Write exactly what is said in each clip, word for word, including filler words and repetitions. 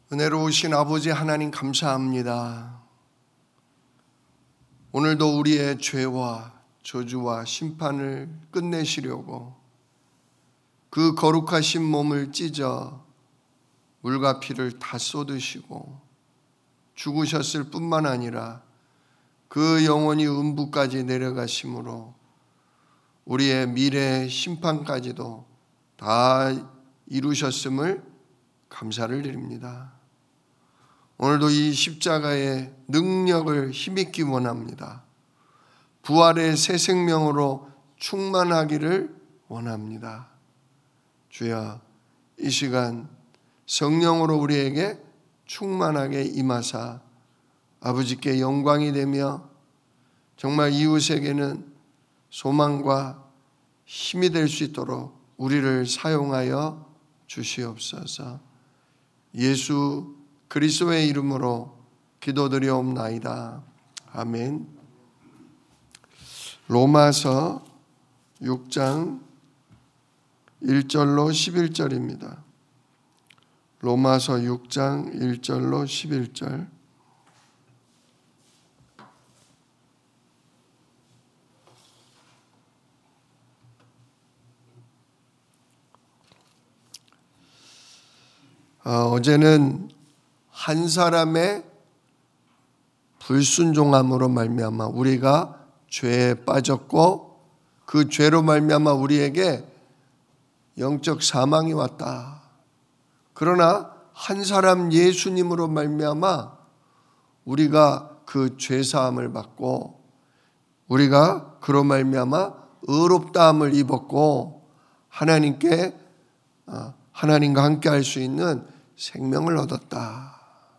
은혜로우신 아버지 하나님 감사합니다. 오늘도 우리의 죄와 저주와 심판을 끝내시려고 그 거룩하신 몸을 찢어 물과 피를 다 쏟으시고 죽으셨을 뿐만 아니라 그 영혼이 음부까지 내려가심으로 우리의 미래의 심판까지도 다 이루셨음을 감사를 드립니다. 오늘도 이 십자가의 능력을 힘입기 원합니다. 부활의 새 생명으로 충만하기를 원합니다. 주여, 이 시간 성령으로 우리에게 충만하게 임하사 아버지께 영광이 되며 정말 이웃에게는 소망과 힘이 될 수 있도록 우리를 사용하여 주시옵소서. 예수 그리스도의 이름으로 기도드리옵나이다. 아멘. 로마서 육 장 일 절로 십일 절입니다. 로마서 육 장 일 절로 십일 절. 어, 어제는 한 사람의 불순종함으로 말미암아 우리가 죄에 빠졌고 그 죄로 말미암아 우리에게 영적 사망이 왔다. 그러나 한 사람 예수님으로 말미암아 우리가 그 죄 사함을 받고 우리가 그로 말미암아 의롭다함을 입었고 하나님께 하나님과 함께 할 수 있는 생명을 얻었다.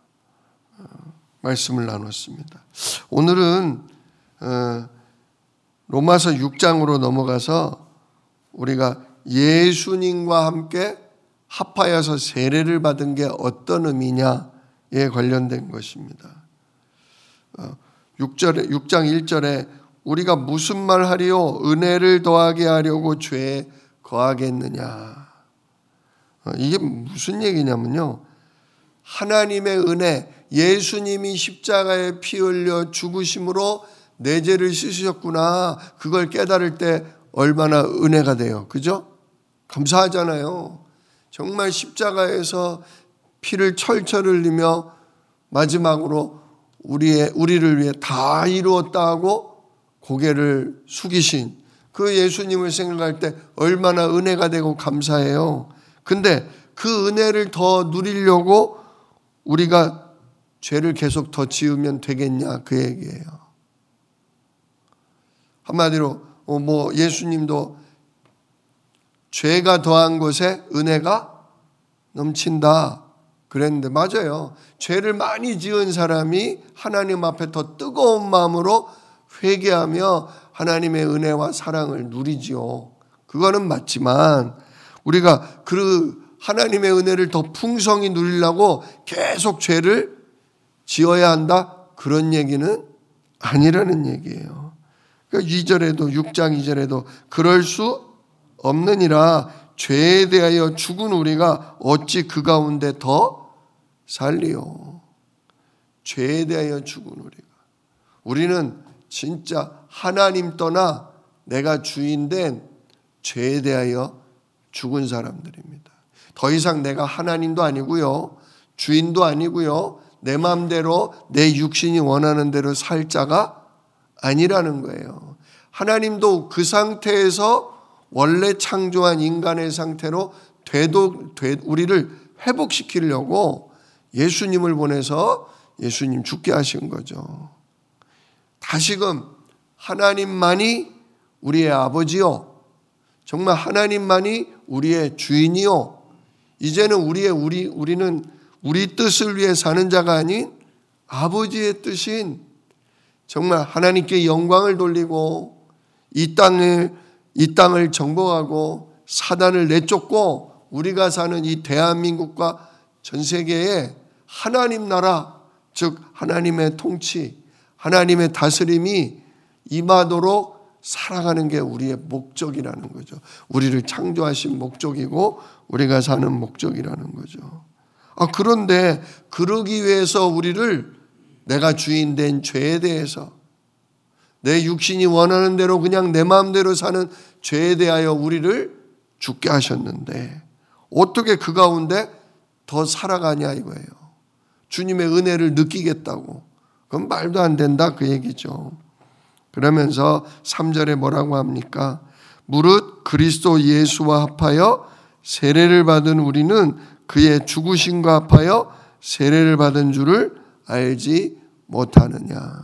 말씀을 나눴습니다. 오늘은 로마서 육 장으로 넘어가서 우리가 예수님과 함께 합하여서 세례를 받은 게 어떤 의미냐에 관련된 것입니다. 육 절에, 육 장 일 절에 우리가 무슨 말 하리요? 은혜를 더하게 하려고 죄에 거하겠느냐? 이게 무슨 얘기냐면요. 하나님의 은혜, 예수님이 십자가에 피 흘려 죽으심으로 내 죄를 씻으셨구나. 그걸 깨달을 때 얼마나 은혜가 돼요. 그죠? 감사하잖아요. 정말 십자가에서 피를 철철 흘리며 마지막으로 우리의, 우리를 위해 다 이루었다 하고 고개를 숙이신 그 예수님을 생각할 때 얼마나 은혜가 되고 감사해요. 근데 그 은혜를 더 누리려고 우리가 죄를 계속 더 지으면 되겠냐 그 얘기예요. 한마디로 뭐 예수님도 죄가 더한 곳에 은혜가 넘친다 그랬는데 맞아요. 죄를 많이 지은 사람이 하나님 앞에 더 뜨거운 마음으로 회개하며 하나님의 은혜와 사랑을 누리지요. 그거는 맞지만 우리가 그 하나님의 은혜를 더 풍성히 누리려고 계속 죄를 지어야 한다? 그런 얘기는 아니라는 얘기예요. 그러니까 이 절에도 육 장 이 절에도 그럴 수 없느니라 죄에 대하여 죽은 우리가 어찌 그 가운데 더 살리요. 죄에 대하여 죽은 우리가. 우리는 진짜 하나님 떠나 내가 주인된 죄에 대하여 죽은 사람들입니다. 더 이상 내가 하나님도 아니고요. 주인도 아니고요. 내 마음대로 내 육신이 원하는 대로 살 자가 아니라는 거예요. 하나님도 그 상태에서 원래 창조한 인간의 상태로 되도, 되, 우리를 회복시키려고 예수님을 보내서 예수님 죽게 하신 거죠. 다시금 하나님만이 우리의 아버지요. 정말 하나님만이 우리의 주인이요. 이제는 우리의 우리 우리는 우리 뜻을 위해 사는 자가 아닌 아버지의 뜻인 정말 하나님께 영광을 돌리고 이 땅을 이 땅을 정복하고 사단을 내쫓고 우리가 사는 이 대한민국과 전 세계에 하나님 나라, 즉 하나님의 통치, 하나님의 다스림이 임하도록 살아가는 게 우리의 목적이라는 거죠. 우리를 창조하신 목적이고 우리가 사는 목적이라는 거죠. 아, 그런데 그러기 위해서 우리를 내가 주인 된 죄에 대해서, 내 육신이 원하는 대로 그냥 내 마음대로 사는 죄에 대하여 우리를 죽게 하셨는데 어떻게 그 가운데 더 살아가냐 이거예요. 주님의 은혜를 느끼겠다고. 그건 말도 안 된다 그 얘기죠. 그러면서 삼 절에 뭐라고 합니까? 무릇 그리스도 예수와 합하여 세례를 받은 우리는 그의 죽으심과 합하여 세례를 받은 줄을 알지 못하느냐.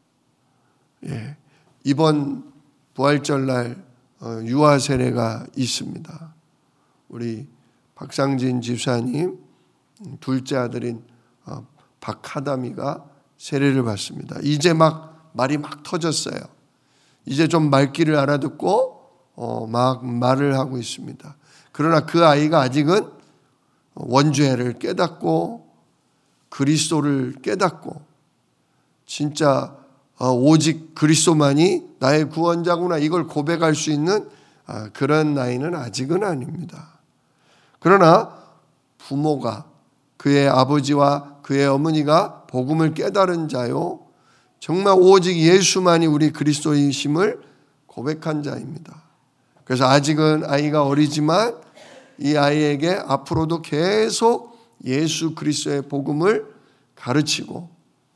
예, 이번 부활절날 유아 세례가 있습니다. 우리 박상진 집사님 둘째 아들인 박하담이가 세례를 받습니다. 이제 막 말이 막 터졌어요. 이제 좀 말귀를 알아듣고 어, 막 말을 하고 있습니다. 그러나 그 아이가 아직은 원죄를 깨닫고 그리스도를 깨닫고 진짜 오직 그리스도만이 나의 구원자구나 이걸 고백할 수 있는 그런 나이는 아직은 아닙니다. 그러나 부모가 그의 아버지와 그의 어머니가 복음을 깨달은 자요 정말 오직 예수만이 우리 그리스도이심을 고백한 자입니다. 그래서 아직은 아이가 어리지만 이 아이에게 앞으로도 계속 예수 그리스도의 복음을 가르치고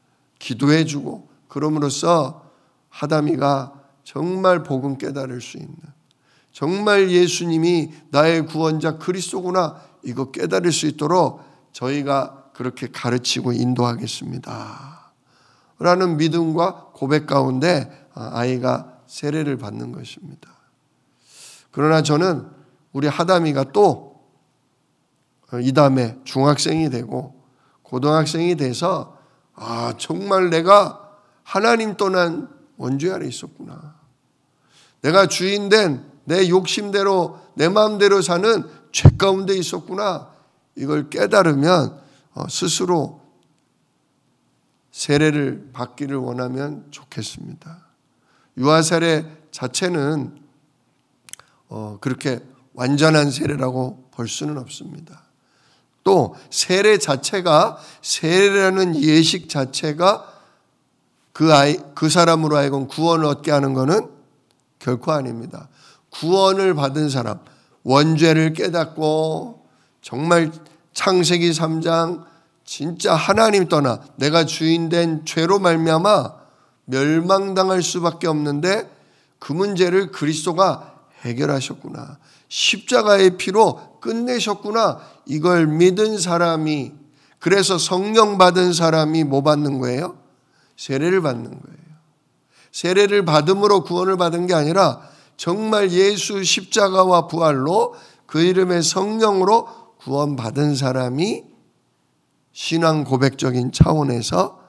기도해주고 그럼으로써 하담이가 정말 복음 깨달을 수 있는, 정말 예수님이 나의 구원자 그리스도구나 이거 깨달을 수 있도록 저희가 그렇게 가르치고 인도하겠습니다 라는 믿음과 고백 가운데 아이가 세례를 받는 것입니다. 그러나 저는 우리 하담이가 또 이 다음에 중학생이 되고 고등학생이 돼서 아 정말 내가 하나님 떠난 원죄 아래 있었구나. 내가 주인된 내 욕심대로 내 마음대로 사는 죄 가운데 있었구나. 이걸 깨달으면 스스로 세례를 받기를 원하면 좋겠습니다. 유아 세례 자체는 어, 그렇게 완전한 세례라고 볼 수는 없습니다. 또 세례 자체가 세례라는 예식 자체가 그 아이 그 사람으로 하여금 구원을 얻게 하는 것은 결코 아닙니다. 구원을 받은 사람, 원죄를 깨닫고 정말 창세기 삼 장 진짜 하나님 떠나 내가 주인된 죄로 말미암아 멸망당할 수밖에 없는데 그 문제를 그리스도가 해결하셨구나. 십자가의 피로 끝내셨구나. 이걸 믿은 사람이, 그래서 성령 받은 사람이 뭐 받는 거예요? 세례를 받는 거예요. 세례를 받음으로 구원을 받은 게 아니라 정말 예수 십자가와 부활로 그 이름의 성령으로 구원받은 사람이 신앙 고백적인 차원에서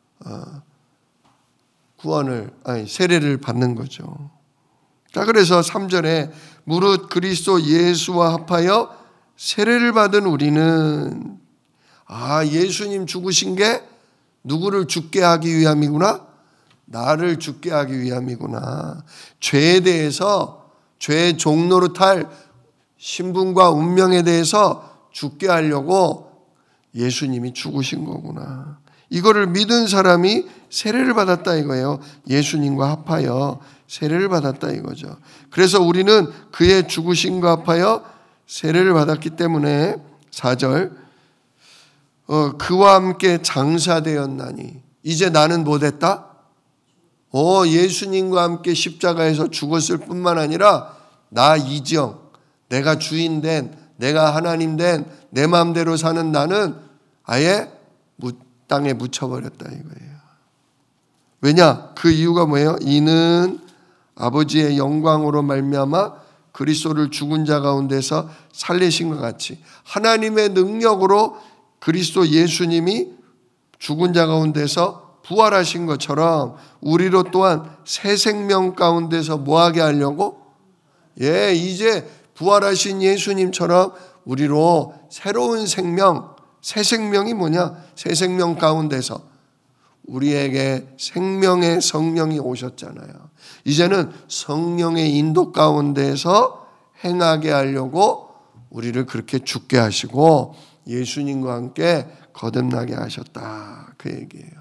구원을, 아니, 세례를 받는 거죠. 자, 그래서 삼 절에 무릇 그리스도 예수와 합하여 세례를 받은 우리는, 아, 예수님 죽으신 게 누구를 죽게 하기 위함이구나? 나를 죽게 하기 위함이구나. 죄에 대해서, 죄의 종로로 탈 신분과 운명에 대해서 죽게 하려고 예수님이 죽으신 거구나. 이거를 믿은 사람이 세례를 받았다 이거예요. 예수님과 합하여 세례를 받았다 이거죠. 그래서 우리는 그의 죽으심과 합하여 세례를 받았기 때문에 사 절 어, 그와 함께 장사되었나니 이제 나는 못했다? 어, 예수님과 함께 십자가에서 죽었을 뿐만 아니라 나 이정, 내가 주인된, 내가 하나님 된 내 마음대로 사는 나는 아예 땅에 묻혀버렸다 이거예요. 왜냐? 그 이유가 뭐예요? 이는 아버지의 영광으로 말미암아 그리스도를 죽은 자 가운데서 살리신 것 같이 하나님의 능력으로 그리스도 예수님이 죽은 자 가운데서 부활하신 것처럼 우리로 또한 새 생명 가운데서 뭐하게 하려고? 예, 이제 부활하신 예수님처럼 우리로 새로운 생명, 새 생명이 뭐냐? 새 생명 가운데서 우리에게 생명의 성령이 오셨잖아요. 이제는 성령의 인도 가운데서 행하게 하려고 우리를 그렇게 죽게 하시고 예수님과 함께 거듭나게 하셨다. 그 얘기예요.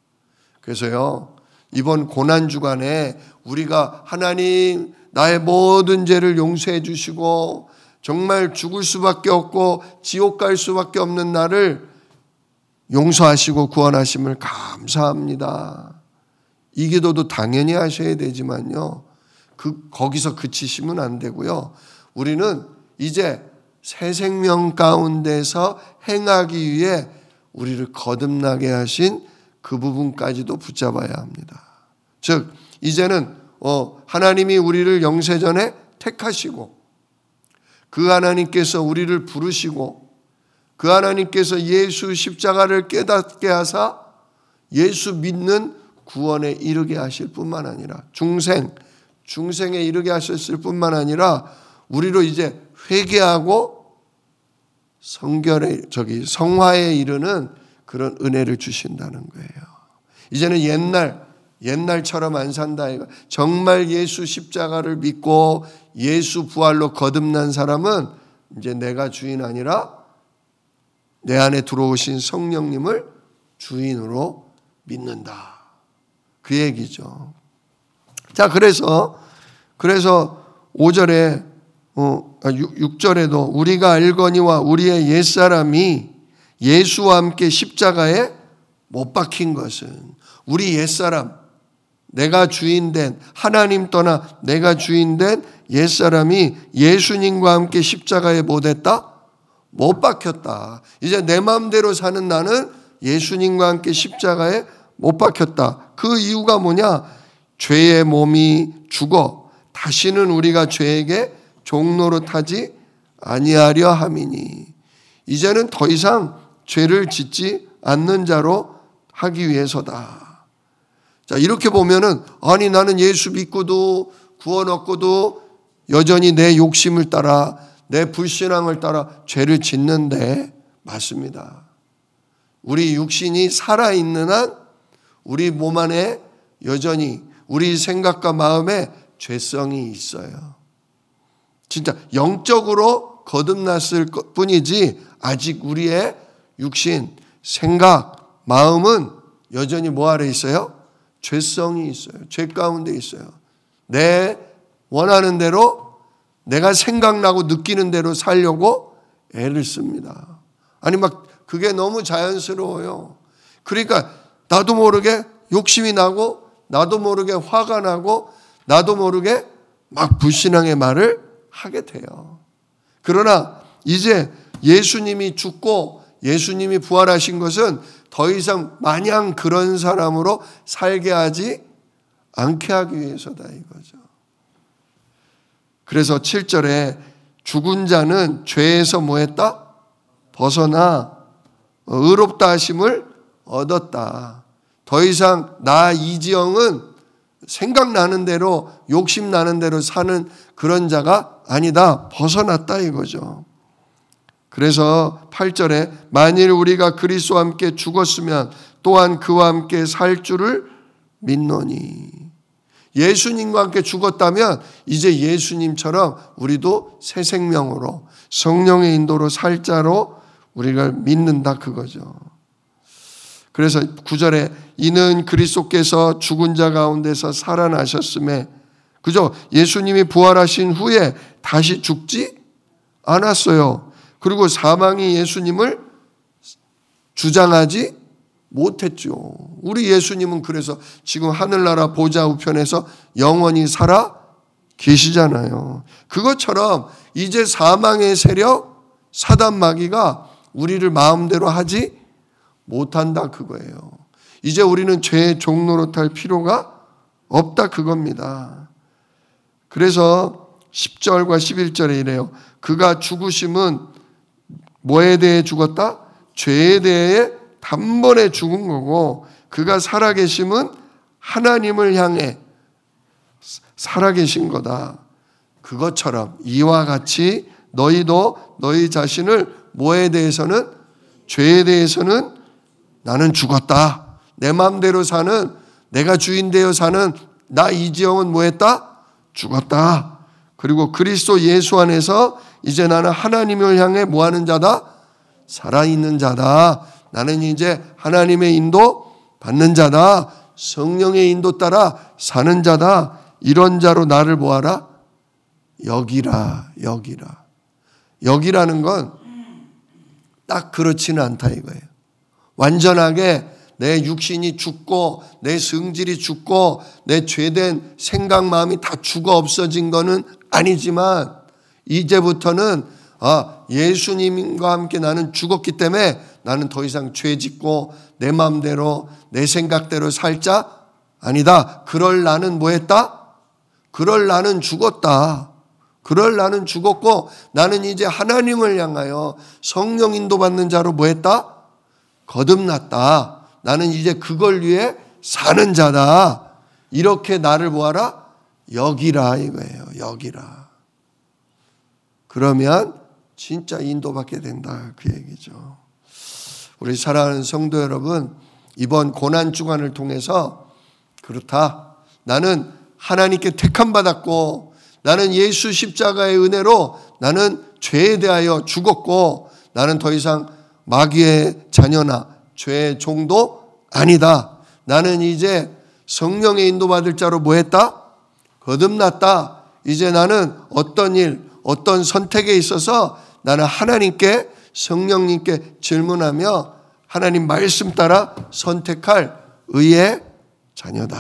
그래서요, 이번 고난 주간에 우리가 하나님 나의 모든 죄를 용서해 주시고 정말 죽을 수밖에 없고 지옥 갈 수밖에 없는 나를 용서하시고 구원하심을 감사합니다. 이 기도도 당연히 하셔야 되지만요, 그 거기서 그치시면 안 되고요. 우리는 이제 새 생명 가운데서 행하기 위해 우리를 거듭나게 하신 그 부분까지도 붙잡아야 합니다. 즉 이제는 어, 하나님이 우리를 영세전에 택하시고 그 하나님께서 우리를 부르시고 그 하나님께서 예수 십자가를 깨닫게 하사 예수 믿는 구원에 이르게 하실 뿐만 아니라 중생, 중생에 이르게 하셨을 뿐만 아니라 우리로 이제 회개하고 성결에 저기 성화에 이르는 그런 은혜를 주신다는 거예요. 이제는 옛날 옛날처럼 안 산다 이거. 정말 예수 십자가를 믿고 예수 부활로 거듭난 사람은 이제 내가 주인 아니라 내 안에 들어오신 성령님을 주인으로 믿는다. 그 얘기죠. 자, 그래서 그래서 오 절에 어, 육 절에도 우리가 알거니와 우리의 옛사람이 예수와 함께 십자가에 못 박힌 것은 우리 옛사람, 내가 주인된 하나님 떠나 내가 주인된 옛사람이 예수님과 함께 십자가에 못했다? 못 박혔다. 이제 내 마음대로 사는 나는 예수님과 함께 십자가에 못 박혔다. 그 이유가 뭐냐? 죄의 몸이 죽어 다시는 우리가 죄에게 종노릇하지 아니하려 함이니 이제는 더 이상 죄를 짓지 않는 자로 하기 위해서다. 자, 이렇게 보면은 아니 나는 예수 믿고도 구원 얻고도 여전히 내 욕심을 따라 내 불신앙을 따라 죄를 짓는데 맞습니다. 우리 육신이 살아있는 한 우리 몸 안에 여전히 우리 생각과 마음에 죄성이 있어요. 진짜 영적으로 거듭났을 뿐이지 아직 우리의 육신, 생각, 마음은 여전히 뭐 아래 있어요? 죄성이 있어요. 죄 가운데 있어요. 내 원하는 대로 내가 생각나고 느끼는 대로 살려고 애를 씁니다. 아니 막 그게 너무 자연스러워요. 그러니까 나도 모르게 욕심이 나고 나도 모르게 화가 나고 나도 모르게 막 불신앙의 말을 하게 돼요. 그러나 이제 예수님이 죽고 예수님이 부활하신 것은 더 이상 마냥 그런 사람으로 살게 하지 않게 하기 위해서다 이거죠. 그래서 칠 절에 죽은 자는 죄에서 뭐 했다? 벗어나 의롭다 하심을 얻었다. 더 이상 나 이지영은 생각나는 대로 욕심나는 대로 사는 그런 자가 아니다. 벗어났다 이거죠. 그래서 팔 절에 만일 우리가 그리스도와 함께 죽었으면 또한 그와 함께 살 줄을 믿노니 예수님과 함께 죽었다면 이제 예수님처럼 우리도 새 생명으로 성령의 인도로 살 자로 우리가 믿는다 그거죠. 그래서 구 절에 이는 그리스도께서 죽은 자 가운데서 살아나셨음에 그죠? 예수님이 부활하신 후에 다시 죽지 않았어요. 그리고 사망이 예수님을 주장하지 못했죠. 우리 예수님은 그래서 지금 하늘나라 보좌 우편에서 영원히 살아 계시잖아요. 그것처럼 이제 사망의 세력, 사단 마귀가 우리를 마음대로 하지 못한다 그거예요. 이제 우리는 죄의 종노릇할 필요가 없다 그겁니다. 그래서 십 절과 십일 절에 이래요. 그가 죽으심은 뭐에 대해 죽었다? 죄에 대해 단번에 죽은 거고 그가 살아계심은 하나님을 향해 살아계신 거다. 그것처럼 이와 같이 너희도 너희 자신을 뭐에 대해서는 죄에 대해서는 나는 죽었다. 내 마음대로 사는 내가 주인 되어 사는 나 이지영은 뭐했다? 죽었다. 그리고 그리스도 예수 안에서 이제 나는 하나님을 향해 뭐하는 자다? 살아있는 자다. 나는 이제 하나님의 인도 받는 자다. 성령의 인도 따라 사는 자다. 이런 자로 나를 보아라. 여기라, 여기라. 여기라는 건 딱 그렇지는 않다 이거예요. 완전하게 내 육신이 죽고 내 성질이 죽고 내 죄된 생각 마음이 다 죽어 없어진 거는 아니지만 이제부터는 아, 예수님과 함께 나는 죽었기 때문에 나는 더 이상 죄 짓고 내 마음대로 내 생각대로 살자? 아니다. 그럴 나는 뭐 했다? 그럴 나는 죽었다. 그럴 나는 죽었고 나는 이제 하나님을 향하여 성령 인도받는 자로 뭐 했다? 거듭났다. 나는 이제 그걸 위해 사는 자다. 이렇게 나를 보아라. 여기라 이거예요. 여기라. 그러면 진짜 인도받게 된다 그 얘기죠. 우리 사랑하는 성도 여러분, 이번 고난 주간을 통해서 그렇다. 나는 하나님께 택함 받았고 나는 예수 십자가의 은혜로 나는 죄에 대하여 죽었고 나는 더 이상 마귀의 자녀나 죄의 종도 아니다. 나는 이제 성령의 인도받을 자로 뭐 했다? 거듭났다. 이제 나는 어떤 일, 어떤 선택에 있어서 나는 하나님께 성령님께 질문하며 하나님 말씀 따라 선택할 의의 자녀다.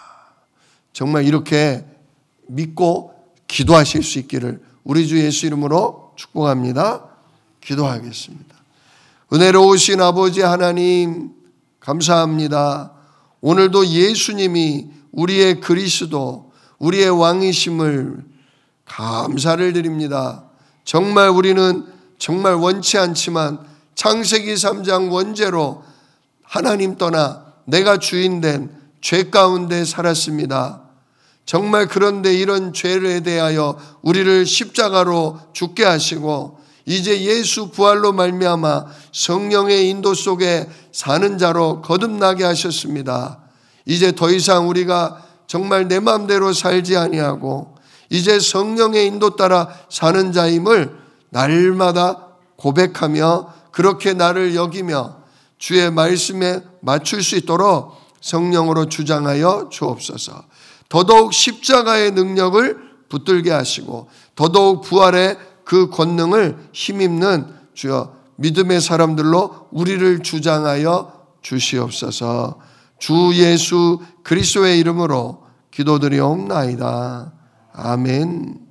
정말 이렇게 믿고 기도하실 수 있기를 우리 주 예수 이름으로 축복합니다. 기도하겠습니다. 은혜로우신 아버지 하나님 감사합니다. 오늘도 예수님이 우리의 그리스도, 우리의 왕이심을 감사를 드립니다. 정말 우리는 정말 원치 않지만 창세기 삼 장 원죄로 하나님 떠나 내가 주인된 죄 가운데 살았습니다. 정말 그런데 이런 죄에 대하여 우리를 십자가로 죽게 하시고 이제 예수 부활로 말미암아 성령의 인도 속에 사는 자로 거듭나게 하셨습니다. 이제 더 이상 우리가 정말 내 마음대로 살지 아니하고 이제 성령의 인도 따라 사는 자임을 날마다 고백하며 그렇게 나를 여기며 주의 말씀에 맞출 수 있도록 성령으로 주장하여 주옵소서. 더더욱 십자가의 능력을 붙들게 하시고 더더욱 부활의 그 권능을 힘입는 주여 믿음의 사람들로 우리를 주장하여 주시옵소서. 주 예수 그리스도의 이름으로 기도드리옵나이다. 아멘.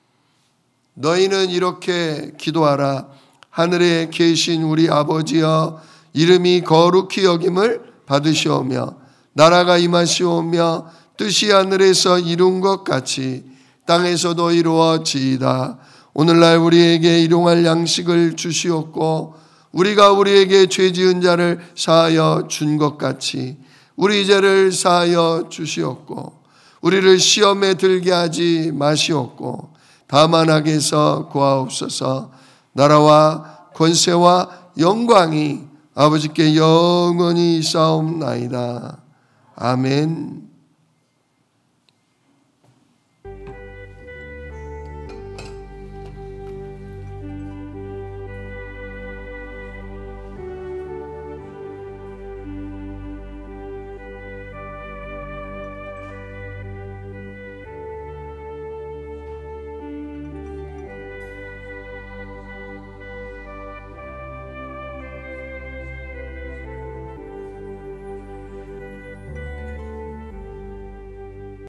너희는 이렇게 기도하라. 하늘에 계신 우리 아버지여, 이름이 거룩히 여김을 받으시오며 나라가 임하시오며 뜻이 하늘에서 이룬 것 같이 땅에서도 이루어지이다. 오늘날 우리에게 일용할 양식을 주시옵고 우리가 우리에게 죄 지은 자를 사하여 준 것 같이 우리 죄를 사하여 주시옵고 우리를 시험에 들게 하지 마시옵고 다만 악에서 구하옵소서. 나라와 권세와 영광이 아버지께 영원히 있사옵나이다. 아멘.